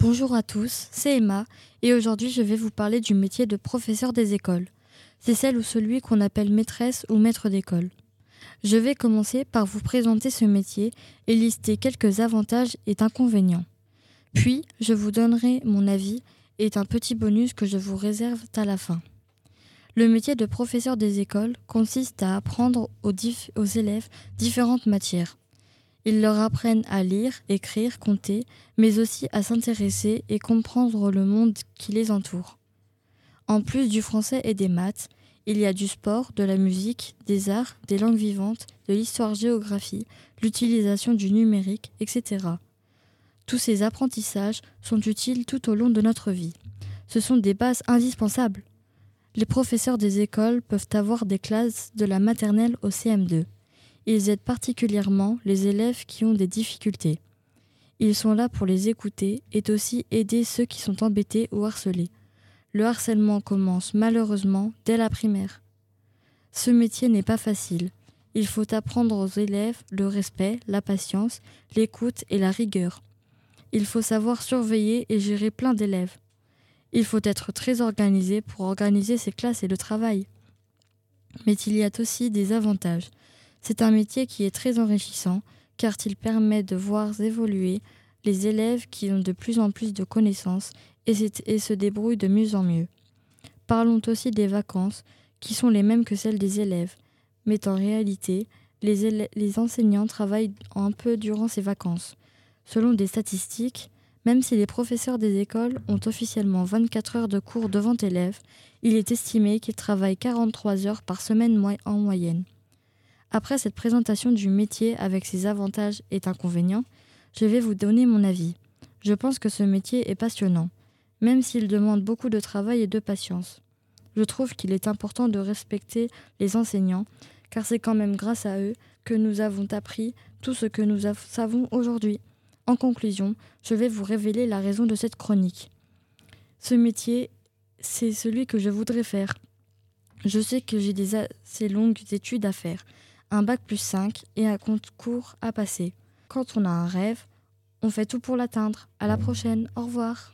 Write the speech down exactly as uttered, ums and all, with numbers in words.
Bonjour à tous, c'est Emma et aujourd'hui je vais vous parler du métier de professeur des écoles. C'est celle ou celui qu'on appelle maîtresse ou maître d'école. Je vais commencer par vous présenter ce métier et lister quelques avantages et inconvénients. Puis je vous donnerai mon avis et un petit bonus que je vous réserve à la fin. Le métier de professeur des écoles consiste à apprendre aux, dif- aux élèves différentes matières. Ils leur apprennent à lire, écrire, compter, mais aussi à s'intéresser et comprendre le monde qui les entoure. En plus du français et des maths, il y a du sport, de la musique, des arts, des langues vivantes, de l'histoire-géographie, l'utilisation du numérique, et cetera. Tous ces apprentissages sont utiles tout au long de notre vie. Ce sont des bases indispensables. Les professeurs des écoles peuvent avoir des classes de la maternelle au C M deux. Ils aident particulièrement les élèves qui ont des difficultés. Ils sont là pour les écouter et aussi aider ceux qui sont embêtés ou harcelés. Le harcèlement commence malheureusement dès la primaire. Ce métier n'est pas facile. Il faut apprendre aux élèves le respect, la patience, l'écoute et la rigueur. Il faut savoir surveiller et gérer plein d'élèves. Il faut être très organisé pour organiser ses classes et le travail. Mais il y a aussi des avantages. C'est un métier qui est très enrichissant car il permet de voir évoluer les élèves qui ont de plus en plus de connaissances et, et se débrouillent de mieux en mieux. Parlons aussi des vacances qui sont les mêmes que celles des élèves, mais en réalité, les, élè- les enseignants travaillent un peu durant ces vacances. Selon des statistiques, même si les professeurs des écoles ont officiellement vingt-quatre heures de cours devant élèves, il est estimé qu'ils travaillent quarante-trois heures par semaine mo- en moyenne. Après cette présentation du métier avec ses avantages et inconvénients, je vais vous donner mon avis. Je pense que ce métier est passionnant, même s'il demande beaucoup de travail et de patience. Je trouve qu'il est important de respecter les enseignants, car c'est quand même grâce à eux que nous avons appris tout ce que nous av- savons aujourd'hui. En conclusion, je vais vous révéler la raison de cette chronique. Ce métier, c'est celui que je voudrais faire. Je sais que j'ai des assez longues études à faire, un bac plus cinq et un concours à passer. Quand on a un rêve, on fait tout pour l'atteindre. À la prochaine, au revoir.